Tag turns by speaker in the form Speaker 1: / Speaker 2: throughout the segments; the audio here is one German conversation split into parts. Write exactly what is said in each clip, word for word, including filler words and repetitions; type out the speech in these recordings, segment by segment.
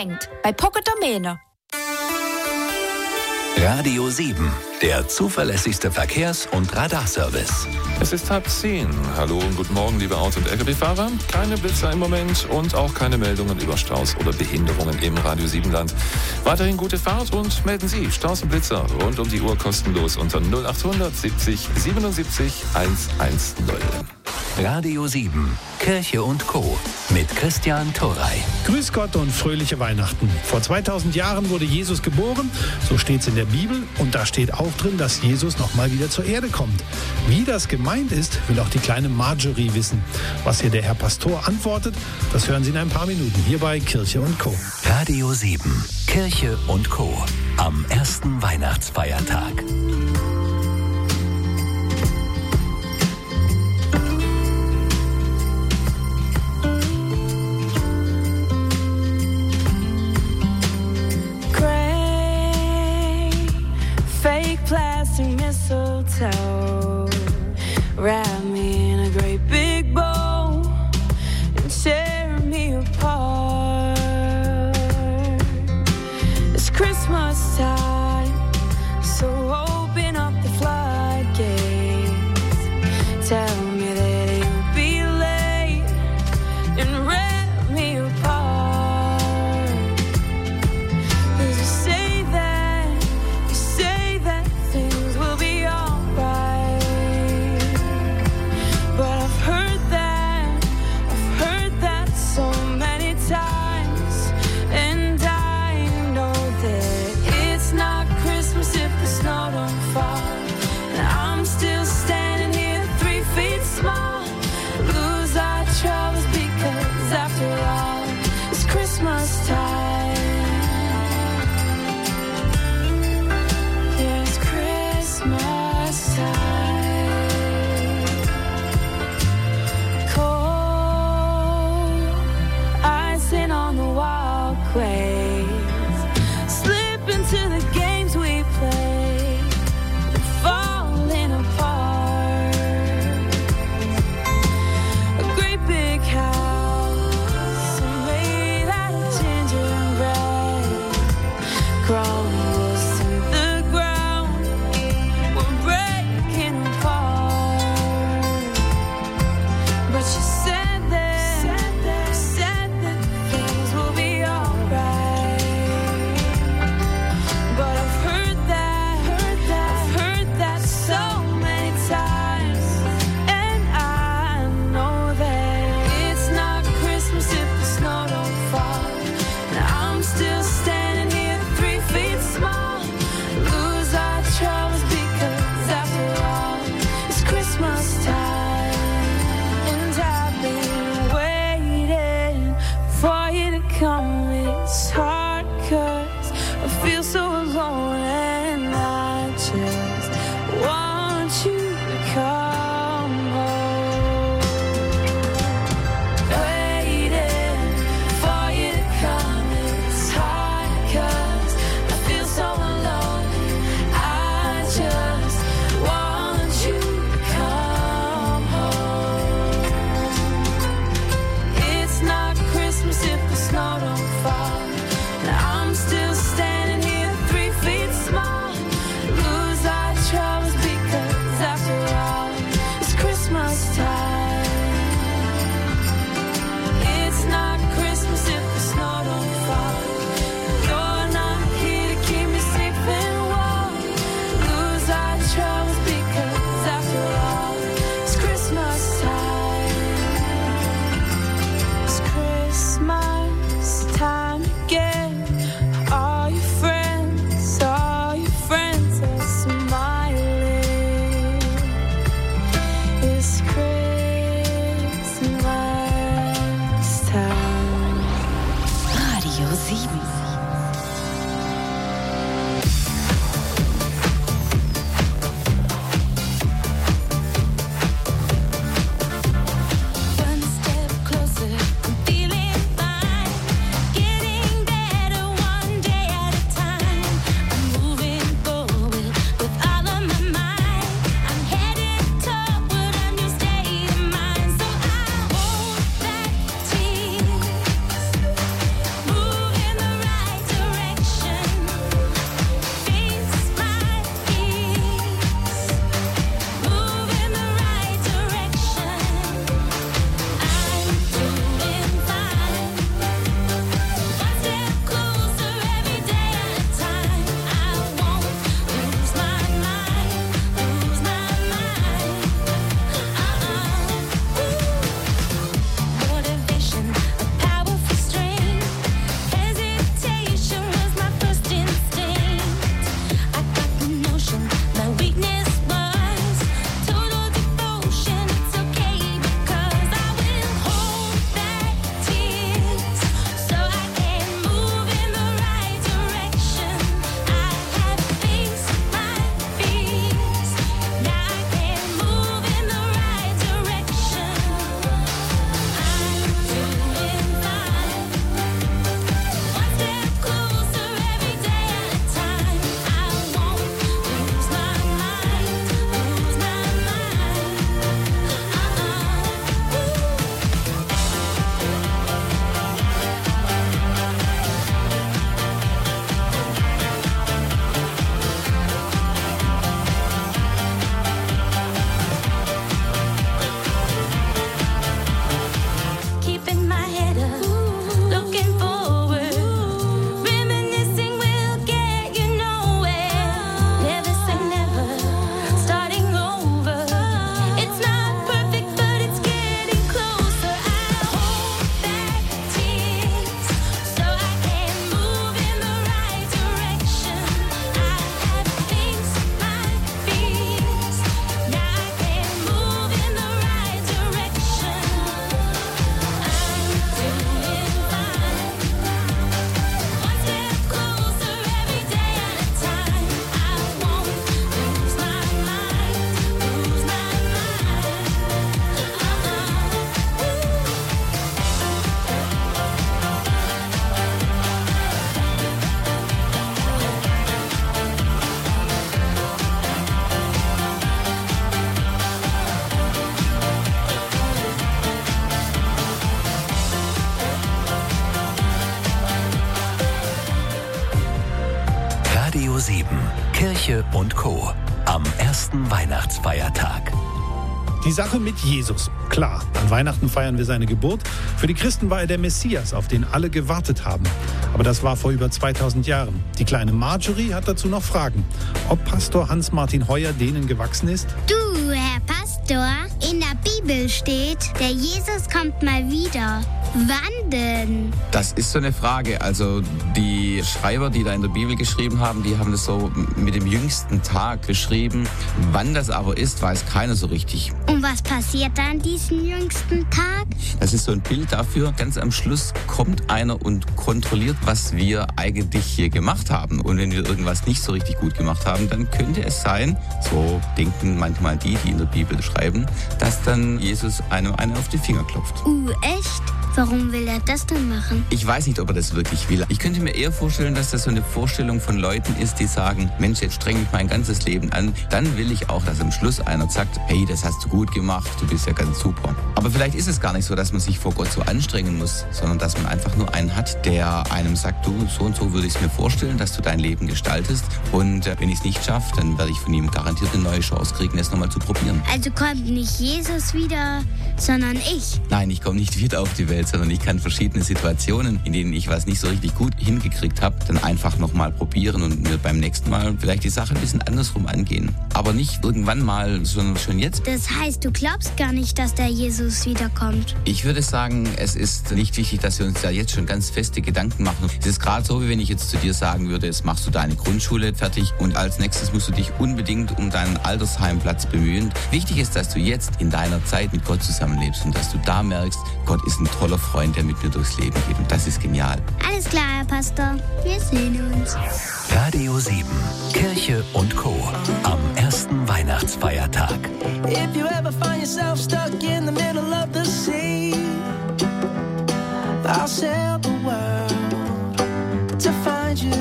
Speaker 1: geschenkt bei Pocket Domäne.
Speaker 2: Radio sieben, der zuverlässigste Verkehrs- und Radarservice.
Speaker 3: Es ist halb zehn. Hallo und guten Morgen, liebe Auto- und L K W-Fahrer. Keine Blitzer im Moment und auch keine Meldungen über Staus oder Behinderungen im Radio sieben Land. Weiterhin gute Fahrt und melden Sie Staus und Blitzer rund um die Uhr kostenlos unter null achthundert siebzig siebenundsiebzig hundertzehn.
Speaker 2: Radio sieben, Kirche und Co. mit Christian Torrey.
Speaker 4: Grüß Gott und fröhliche Weihnachten. Vor zweitausend Jahren wurde Jesus geboren, so steht's in der Bibel. Und da steht auch drin, dass Jesus nochmal wieder zur Erde kommt. Wie das gemeint ist, will auch die kleine Marjorie wissen. Was hier der Herr Pastor antwortet, das hören Sie in ein paar Minuten hier bei Kirche und Co.
Speaker 2: Radio sieben, Kirche und Co. am ersten Weihnachtsfeiertag.
Speaker 5: Plastic mistletoe, wrap me in a great big bow and tear me apart. It's Christmas time, so open up the floodgates. Tell me that you'll be late and wrap me apart. 'Cause you say that, you say that things will be alright, but I've heard that, I've heard that so many times, and I know that it's not Christmas if the snow don't fall, and I'm still standing here three feet small. Lose our troubles because after all, it's Christmas time. It's Christmas time. Cold icing on the walkways, slip into the games we play, falling apart. A great big house made out of gingerbread, crumbles to the ground. We're breaking apart. But you said that, said that, said that things will be alright. But I've heard that, heard that, I've heard that so many times, and I know that it's not Christmas if the snow don't fall, and I'm still standing here three feet small. Lose our troubles because after all, it's Christmas time, and I've been waiting for you to come. It's hard 'cause I feel so alone, and I just want you to come home. Waiting for you to come. It's hard 'cause I feel so alone. I just want you to come home. It's not Christmas if the snow don't fall, and I'm still standing here three feet small. Lose our troubles because after all, it's Christmas time. It's not Christmas if the snow don't fall. You're not here to keep me safe and warm. Lose our troubles because after all, it's Christmas time. It's Christmas time again. All your friends, all your friends are smiling. It's Christmas time.
Speaker 1: Radio sieben.
Speaker 5: One step closer, I'm feeling fine. Getting better one day at a time. I'm moving forward with all of my might. I'm headed toward a new state of mind. So I hold back tears, move in the
Speaker 2: sieben, Kirche und Co. am ersten Weihnachtsfeiertag.
Speaker 4: Die Sache mit Jesus. Klar, an Weihnachten feiern wir seine Geburt. Für die Christen war er der Messias, auf den alle gewartet haben. Aber das war vor über zweitausend Jahren. Die kleine Marjorie hat dazu noch Fragen. Ob Pastor Hans-Martin Heuer denen gewachsen ist?
Speaker 6: Du, Herr Pastor, in der Bibel steht, der Jesus kommt mal wieder. Wann denn?
Speaker 7: Das ist so eine Frage. Also die Schreiber, die da in der Bibel geschrieben haben, die haben das so mit dem jüngsten Tag beschrieben. Wann das aber ist, weiß keiner so richtig.
Speaker 6: Und was passiert dann an diesem jüngsten Tag?
Speaker 7: Das ist so ein Bild dafür. Ganz am Schluss kommt einer und kontrolliert, was wir eigentlich hier gemacht haben. Und wenn wir irgendwas nicht so richtig gut gemacht haben, dann könnte es sein, so denken manchmal die, die in der Bibel schreiben, dass dann Jesus einem einen auf die Finger klopft.
Speaker 6: Uh, echt? Warum will er das denn machen?
Speaker 7: Ich weiß nicht, ob er das wirklich will. Ich könnte mir eher vorstellen, dass das so eine Vorstellung von Leuten ist, die sagen, Mensch, jetzt streng ich mein ganzes Leben an. Dann will ich auch, dass am Schluss einer sagt, hey, das hast du gut gemacht, du bist ja ganz super. Aber vielleicht ist es gar nicht so, dass man sich vor Gott so anstrengen muss, sondern dass man einfach nur einen hat, der einem sagt, du, so und so würde ich es mir vorstellen, dass du dein Leben gestaltest. Und äh, wenn ich es nicht schaffe, dann werde ich von ihm garantiert eine neue Chance kriegen, es nochmal zu probieren.
Speaker 6: Also kommt nicht Jesus wieder, sondern ich?
Speaker 7: Nein, ich komme nicht wieder auf die Welt, sondern ich kann verschiedene Situationen, in denen ich was nicht so richtig gut hingekriegt habe, dann einfach nochmal probieren und mir beim nächsten Mal vielleicht die Sache ein bisschen andersrum angehen. Aber nicht irgendwann mal, sondern schon jetzt.
Speaker 6: Das heißt, du glaubst gar nicht, dass der Jesus wiederkommt?
Speaker 7: Ich würde sagen, es ist nicht wichtig, dass wir uns da jetzt schon ganz feste Gedanken machen. Es ist gerade so, wie wenn ich jetzt zu dir sagen würde, jetzt machst du deine Grundschule fertig und als nächstes musst du dich unbedingt um deinen Altersheimplatz bemühen. Wichtig ist, dass du jetzt in deiner Zeit mit Gott zusammenlebst und dass du da merkst, Gott ist ein toller Freund, der mit mir durchs Leben geht. Und das ist genial.
Speaker 6: Alles klar, Herr Pastor. Wir sehen uns.
Speaker 2: Radio sieben, Kirche und Co. am ersten Weihnachtsfeiertag.
Speaker 8: If you ever find yourself stuck in the middle of the sea, I'll sail the world to find you.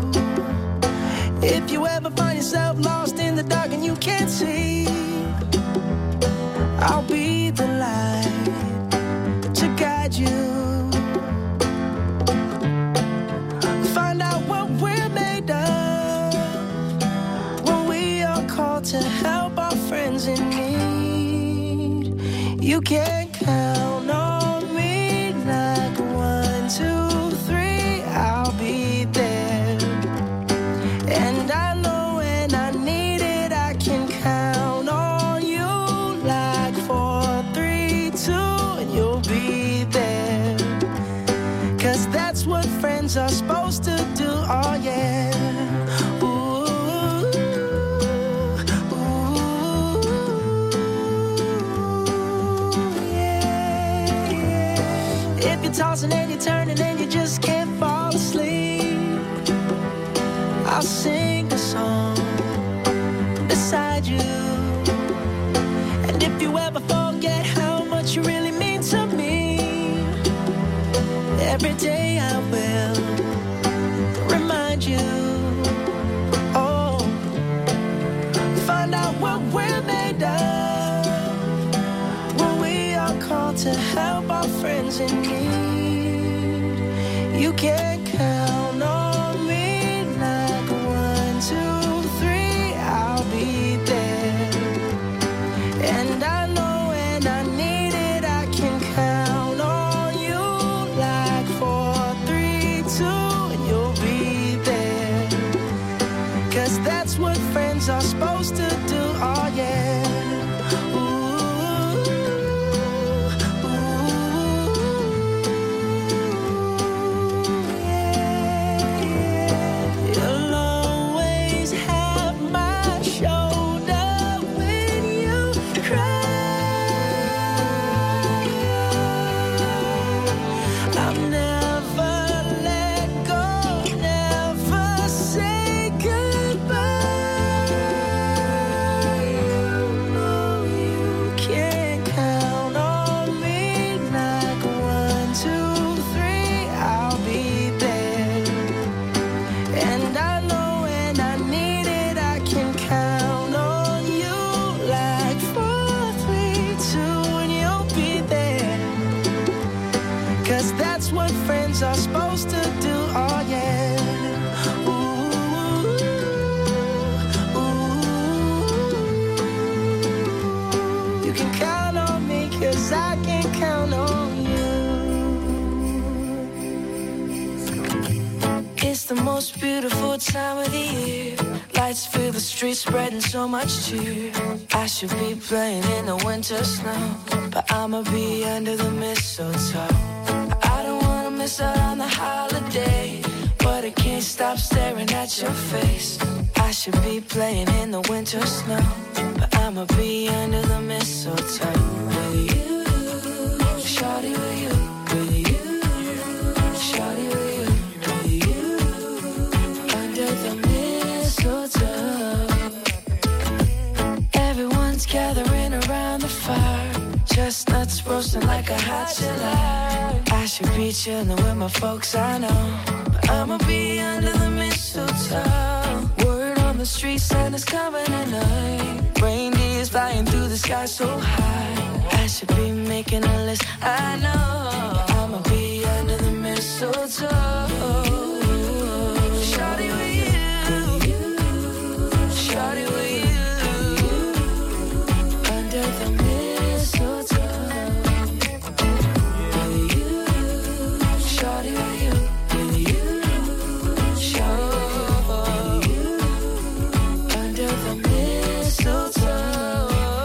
Speaker 8: If you ever find yourself lost in the dark and you can't see, I'll be the light to guide you. Find out what we're made of when we are called to help our friends in need. You can count on me like one, two, three, I'll be there. And I know when I need it, I can count on you like four, three, two, and you'll be there. Cause that's what friends are supposed to do, oh yeah. Ooh, ooh, yeah, yeah. If you're tossing and you're turning and you just can't fall asleep, I'll sing a song beside you. And if you ever forget how much you really mean to me, every day I will remind you. Oh, find out what we're made of when we are called to help our friends in need. You can count on me like one, It's the most beautiful time of the year. Lights fill the streets, spreading so much cheer. I should be playing in the winter snow, but I'ma be under the mistletoe. I don't wanna miss out on the holiday, but I can't stop staring at your face. I should be playing in the winter snow, but I'ma be under the mistletoe. With you, shawty, with you, with you, shawty, with you, with you, under the mistletoe. Everyone's gathering around the fire, chestnuts roasting like a hot July. I should be chilling with my folks, I know, but I'ma be under the mistletoe. Word on the street, Santa's coming tonight. Reindeer's flying through the sky so high. I should be making a list, I know, but I'ma be under the mistletoe. Shawty with you, shawty with you, under the mistletoe. With you, shawty with you, with you, shawty with you, under the mistletoe.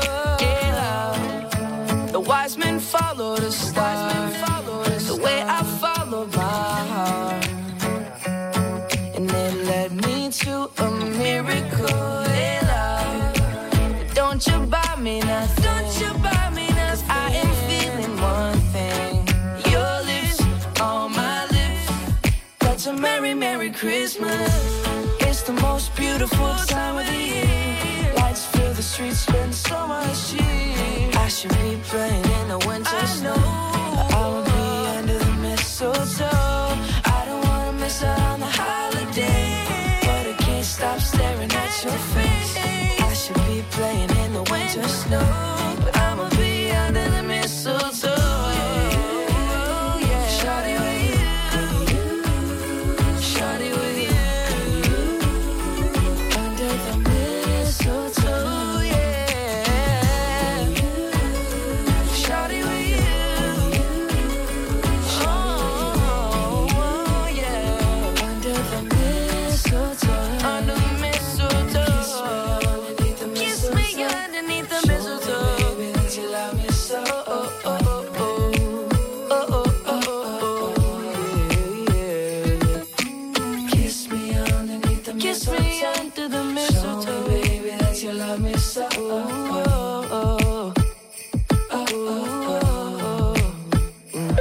Speaker 8: Yeah, the wise men follow the star, the way I follow my heart, and it led me to a miracle. Yeah, don't you buy me nothing, don't you buy me nothing. I am feeling one thing, your lips on my lips. That's a merry, merry Christmas. It's the most beautiful time of the year. Lights fill the streets, spend so much cheer. I should be playing in the winter snow, but I will be under the mistletoe. I don't wanna miss out on the holiday, but I can't stop staring at your face. I should be playing in the winter snow, but I'ma be under the mistletoe. Yeah, shawty with you, shawty with you, under the mistletoe. Yeah, shawty with you, oh yeah, under the mistletoe, under the mistletoe. Kiss me underneath the mistletoe, baby, that you love me so. Oh, oh, oh, oh, oh, oh, oh, yeah. Kiss me underneath the mistletoe. Kiss me under the mistletoe. Show me, baby, that you love me so. Oh, oh, oh, oh, oh, oh.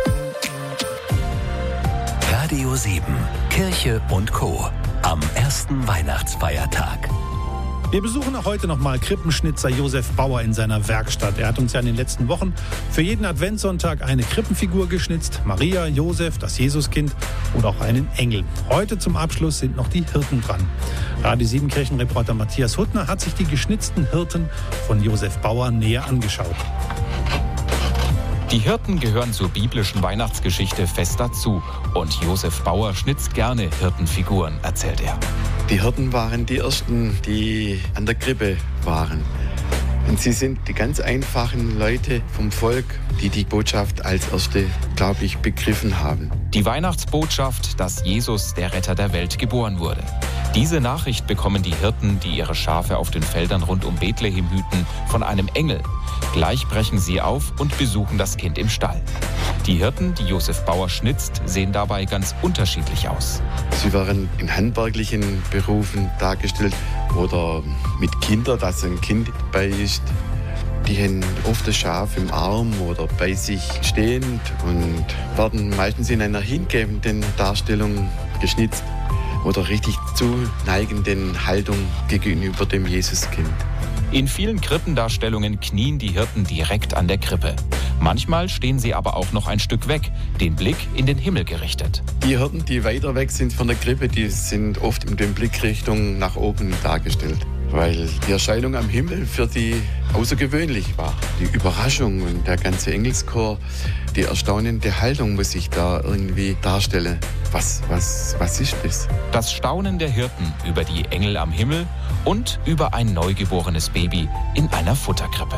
Speaker 2: Radio sieben, Kirche und Co. am ersten Weihnachtsfeiertag.
Speaker 4: Wir besuchen auch heute nochmal Krippenschnitzer Josef Bauer in seiner Werkstatt. Er hat uns ja in den letzten Wochen für jeden Adventssonntag eine Krippenfigur geschnitzt. Maria, Josef, das Jesuskind oder auch einen Engel. Heute zum Abschluss sind noch die Hirten dran. Radio sieben Kirchenreporter Matthias Huttner hat sich die geschnitzten Hirten von Josef Bauer näher angeschaut.
Speaker 9: Die Hirten gehören zur biblischen Weihnachtsgeschichte fest dazu. Und Josef Bauer schnitzt gerne Hirtenfiguren, erzählt er.
Speaker 10: Die Hirten waren die Ersten, die an der Krippe waren. Und sie sind die ganz einfachen Leute vom Volk, die die Botschaft als Erste, glaube ich, begriffen haben.
Speaker 9: Die Weihnachtsbotschaft, dass Jesus, der Retter der Welt, geboren wurde. Diese Nachricht bekommen die Hirten, die ihre Schafe auf den Feldern rund um Bethlehem hüten, von einem Engel. Gleich brechen sie auf und besuchen das Kind im Stall. Die Hirten, die Josef Bauer schnitzt, sehen dabei ganz unterschiedlich aus.
Speaker 10: Sie waren in handwerklichen Berufen dargestellt oder mit Kindern, dass ein Kind dabei ist. Die haben oft das Schaf im Arm oder bei sich stehend und werden meistens in einer hingebenden Darstellung geschnitzt oder richtig zuneigenden Haltung gegenüber dem Jesuskind.
Speaker 9: In vielen Krippendarstellungen knien die Hirten direkt an der Krippe. Manchmal stehen sie aber auch noch ein Stück weg, den Blick in den Himmel gerichtet.
Speaker 10: Die Hirten, die weiter weg sind von der Krippe, die sind oft in der Blickrichtung nach oben dargestellt, weil die Erscheinung am Himmel für die außergewöhnlich war. Die Überraschung und der ganze Engelschor, die erstaunende Haltung muss ich da irgendwie darstellen. Was, was, was ist das?
Speaker 9: Das Staunen der Hirten über die Engel am Himmel und über ein neugeborenes Baby in einer Futterkrippe.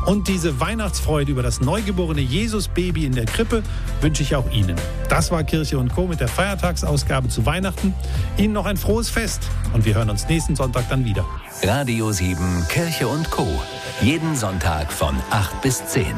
Speaker 4: Und diese Weihnachtsfreude über das neugeborene Jesus-Baby in der Krippe wünsche ich auch Ihnen. Das war Kirche und Co. mit der Feiertagsausgabe zu Weihnachten. Ihnen noch ein frohes Fest und wir hören uns nächsten Sonntag dann wieder.
Speaker 2: Radio sieben, Kirche und Co. Jeden Sonntag von acht bis zehn.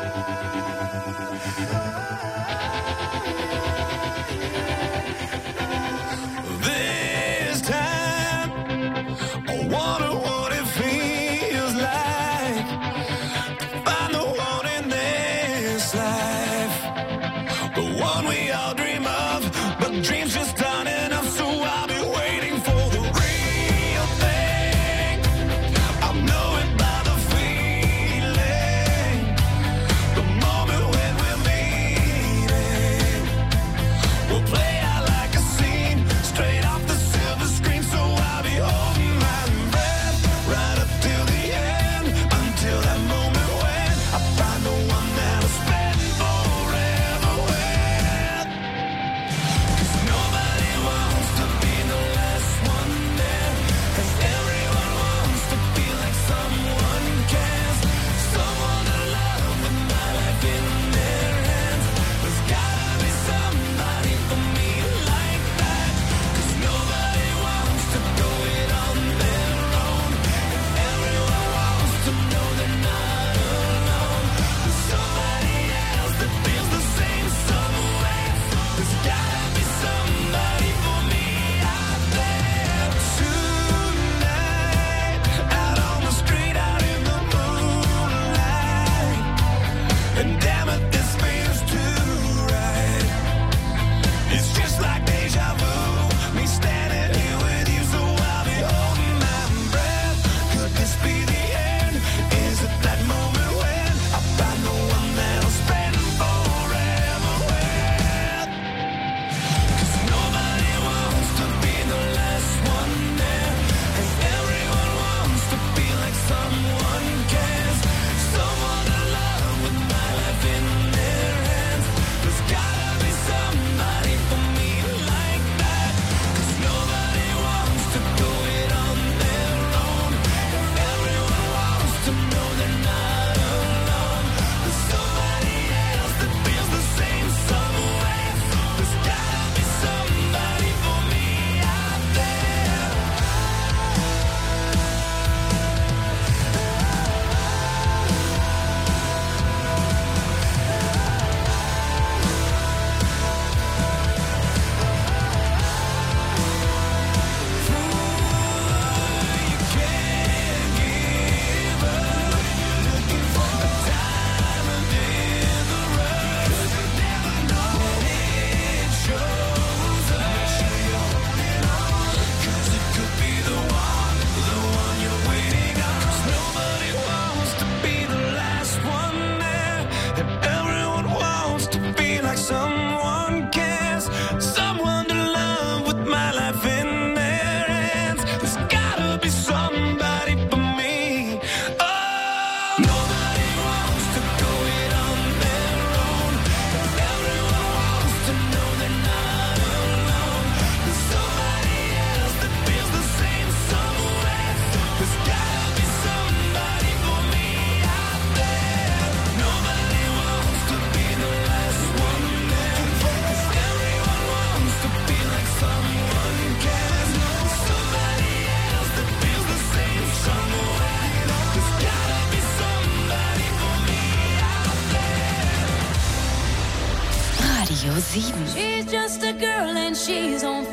Speaker 1: Radio sieben.
Speaker 5: She's just a girl and she's on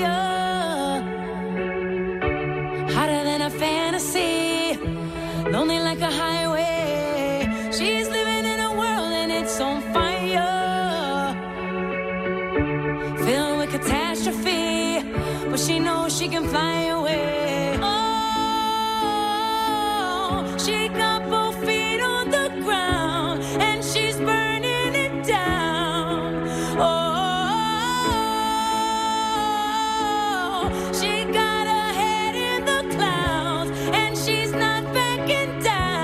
Speaker 5: fire. Hotter than a fantasy. Lonely like a highway. She's living in a world and it's on fire. Filled with catastrophe. But she knows she can fly away. Oh, she got both feet on the ground. And she's burning it down. Oh, she got her head in the clouds, and she's not backing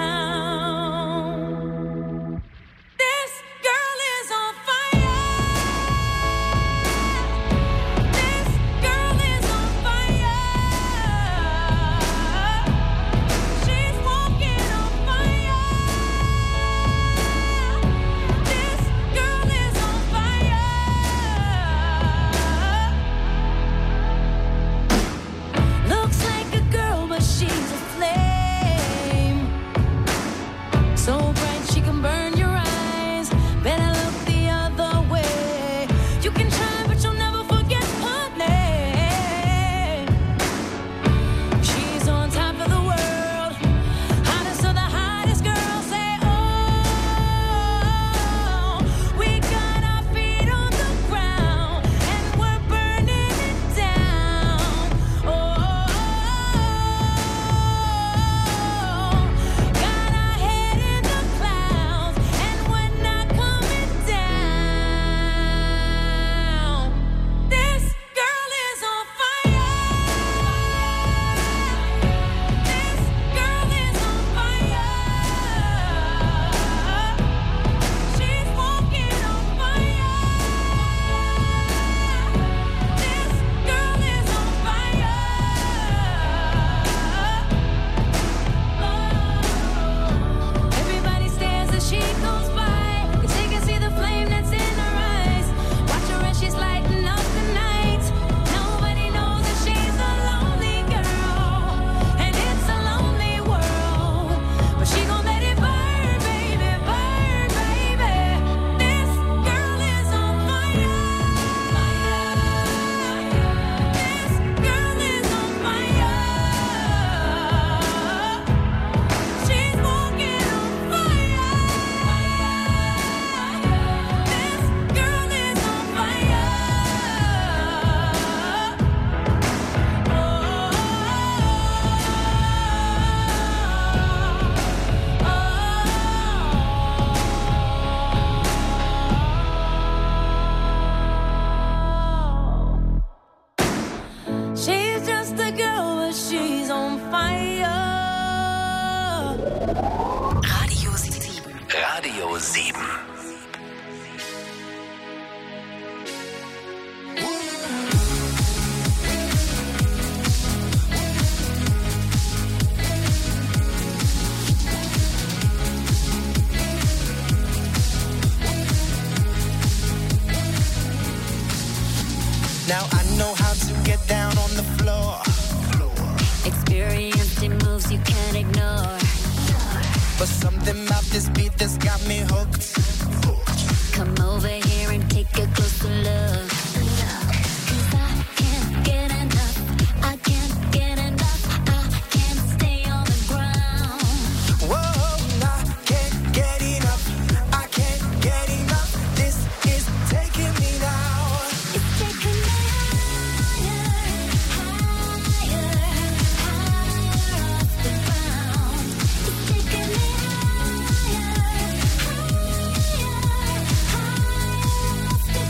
Speaker 5: down. This girl is on fire. This girl is on fire. She's just a girl, but she's on fire.
Speaker 2: Radio sieben. Radio sieben.
Speaker 8: Now I know how to get down on the floor.
Speaker 11: Experiencing moves you can't ignore.
Speaker 8: But something about this beat that's got me hooked.
Speaker 11: Come over here and take a closer look. 'Cause I can't get enough. I can't get enough. I can't stay on the ground.
Speaker 8: Whoa, I can't get enough. I can't get enough. This is taking me now.
Speaker 11: It's taking me higher, higher, higher off the ground. It's taking me higher, higher, higher off the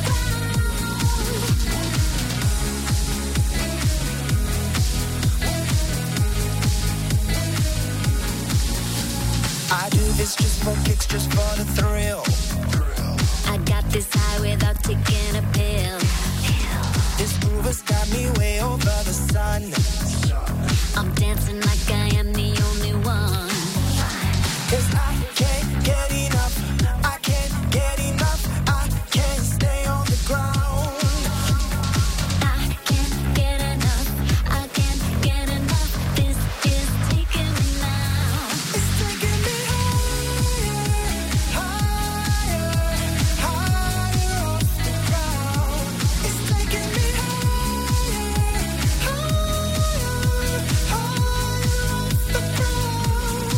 Speaker 8: I do this just for kicks, just for the thrill.
Speaker 11: I got this high without taking a pill.
Speaker 8: This groove has got me way over the sun.
Speaker 11: I'm dancing like I am the only one.
Speaker 8: 'Cause I can't get enough. I can't get enough. I can't stay on the ground.
Speaker 11: I can't get enough. I can't get enough. This is taking me now.
Speaker 8: It's taking me higher, higher, higher off the ground. It's taking me higher, higher, higher off the ground.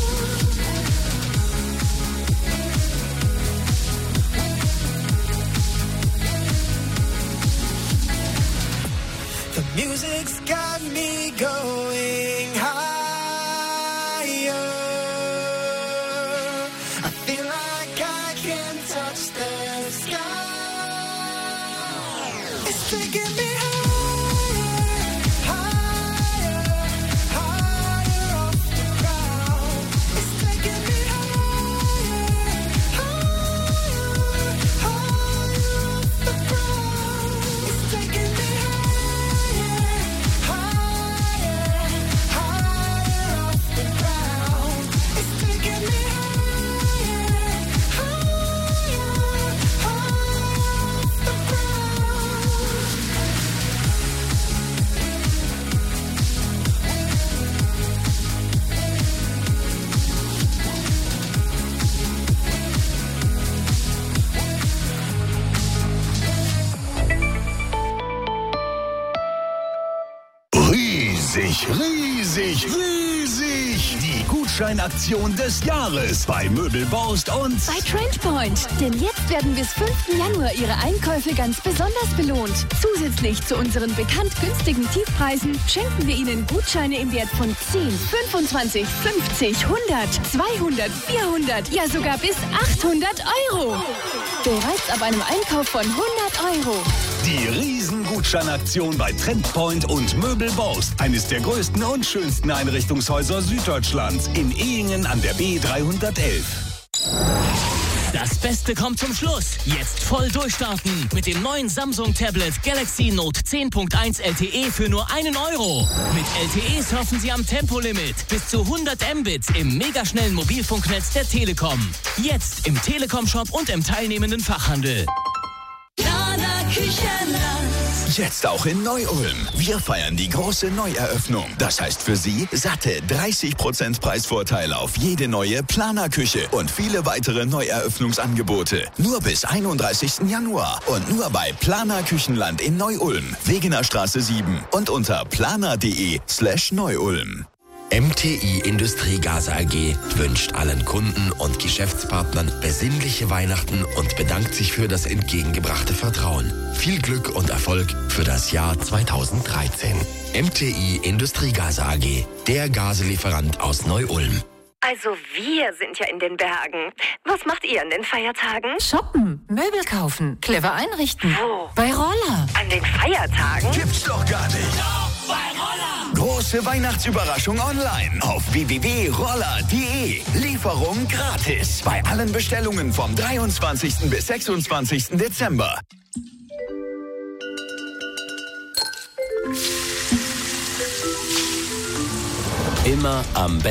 Speaker 8: The music's got me going higher. I feel like I can touch the sky. It's taking me higher, higher, higher off the ground. It's taking me higher, higher, higher off the ground. It's taking me higher, higher, higher off the ground. It's taking me higher, higher, higher off the ground.
Speaker 12: Riesig, riesig, riesig! Die Gutscheinaktion des Jahres bei Möbelborst und
Speaker 13: Bei Trendpoint. Denn jetzt werden bis fünften Januar Ihre Einkäufe ganz besonders belohnt. Zusätzlich zu unseren bekannt günstigen Tiefpreisen schenken wir Ihnen Gutscheine im Wert von zehn, fünfundzwanzig, fünfzig, hundert, zweihundert, vierhundert, ja sogar bis achthundert Euro. Bereits ab einem Einkauf von hundert Euro.
Speaker 12: die Riesengutscheinaktion bei Trendpoint und Möbelborst. Eines der größten und schönsten Einrichtungshäuser Süddeutschlands in Ehingen an der B dreihundertelf.
Speaker 14: Das Beste kommt zum Schluss. Jetzt voll durchstarten mit dem neuen Samsung-Tablet Galaxy Note zehn Punkt eins L T E für nur einen Euro. Mit L T E surfen Sie am Tempolimit bis zu hundert Mbits im megaschnellen Mobilfunknetz der Telekom. Jetzt im Telekom-Shop und im teilnehmenden Fachhandel.
Speaker 12: Jetzt auch in Neu-Ulm. Wir feiern die große Neueröffnung. Das heißt für Sie satte dreißig Prozent Preisvorteil auf jede neue Planerküche und viele weitere Neueröffnungsangebote. Nur bis einunddreißigsten Januar und nur bei Planer Küchenland in Neu-Ulm, Wegener Straße sieben und unter planer.de slash Neu-Ulm.
Speaker 15: M T I Industriegase A G wünscht allen Kunden und Geschäftspartnern besinnliche Weihnachten und bedankt sich für das entgegengebrachte Vertrauen. Viel Glück und Erfolg für das Jahr zweitausenddreizehn. M T I Industriegase A G, der Gaselieferant aus Neu-Ulm.
Speaker 16: Also wir sind ja in den Bergen. Was macht ihr an den Feiertagen?
Speaker 1: Shoppen, Möbel kaufen, clever einrichten.
Speaker 16: Wo?
Speaker 1: Bei Roller.
Speaker 16: An den Feiertagen?
Speaker 12: Gibt's doch gar nicht. große Weihnachtsüberraschung online auf w w w punkt roller punkt de. Lieferung gratis bei allen Bestellungen vom dreiundzwanzigsten bis sechsundzwanzigsten Dezember.
Speaker 2: Immer am besten.